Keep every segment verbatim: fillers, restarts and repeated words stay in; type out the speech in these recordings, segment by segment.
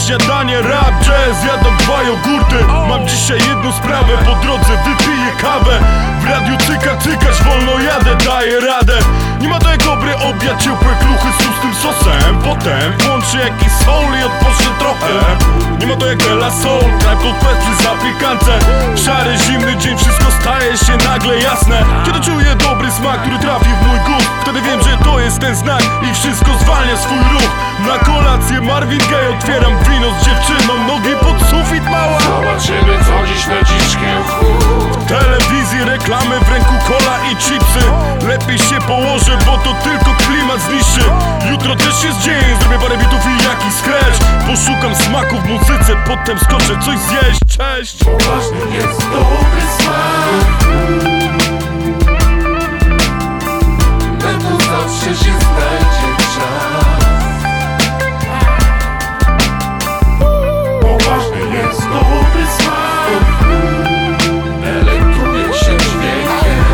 śniadanie, rap, jazz, jadam dwa jogurty. Mam dzisiaj jedną sprawę, po drodze wypiję kawę. W radiu cyka, cykać, wolno jadę, daję radę. Nie ma to jak dobry obiad, ciepłe kluchy z tłustym sosem. Potem włączę jakiś soul i odpocznę trochę. Nie ma to jak Ella Soul, Tribe Called Quest przy zapiekance. Szary, zimny dzień, wszystko staje się nagle jasne. Kiedy czuję dobry smak, który trafi w mój gust, wtedy wiem, że to jest ten znak i wszystko zwalnia swój ruch. Na kolację Marvin Gaye, otwieram wino z dziewczyną, nogi pod sufit mała. Zobaczymy co dziś leciczkiem w chód. W telewizji reklamy, w ręku cola i chipsy. Lepiej się położę, bo to tylko klimat zniszczy. Jutro też jest dzień, zrobię parę bitów i jakiś scratch. Poszukam smaku w muzyce, potem skoczę coś zjeść. Cześć! Ważny jest dobry smak. Na to zawsze się znajdzie czas. Ważny jest dobry smak. Elektuje się dźwiękiem.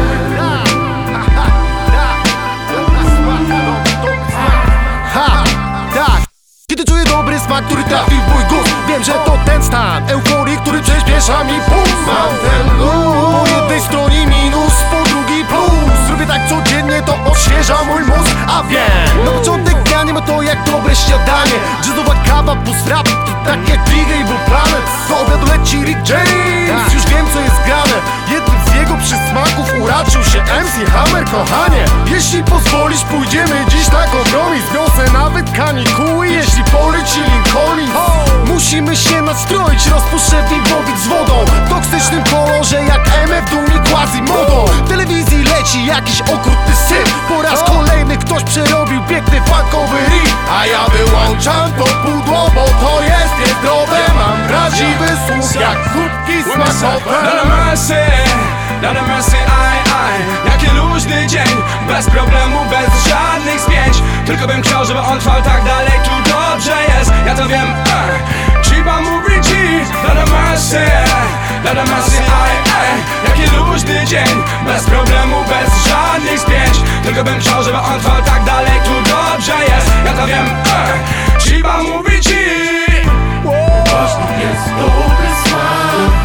Ha! Tak! Kiedy czuję dobry smak, który trafi w mój gust, wiem, że to ten stan euforii, który przyspiesza mi puls. Mam ten luz. Po jednej stronie minus, po drugiej plus. Zrobię tak codziennie, to odświeża mój mózg. A wiem, na początek dnia nie ma to jak dobre śniadanie. Jazzowa kawa plus rap, to tak jak D J był Planet. Do obiadu leci Rick James, już wiem co jest grane. Jednym z jego przysmaków uraczył się M C Hammer, kochanie. Jeśli pozwolisz, pójdziemy dziś na kompromis. Wniosę nawet kanikuły, jeśli poleci Lincoln. Musimy się nastroić, rozpuszczę wibowik z wodą w toksycznym kolorze jak M F Doom i Quasimodo. W telewizji leci jakiś okrutny syf. Po raz kolejny ktoś przerobił piękny funkowy riff. A ja wyłączam to pudło, bo to jest niezdrowe. Mam prawdziwy słuch jak kubki smakowe. Lord have mercy, Lord have mercy, aj, aj. Jaki luźny dzień, bez problemu, bez żadnych spięć. Tylko bym chciał, żeby on trwał tak dalej, tu dobrze jest, ja to wiem. Chiba mówi ci, Lord have mercy, Lord have mercy, aj, aj. Jaki luźny dzień, bez problemu, bez żadnych spięć. Tylko bym chciał, żeby on trwał tak dalej, tu dobrze jest, ja to wiem. Chiba mówi ci. Ważny jest dobry smak.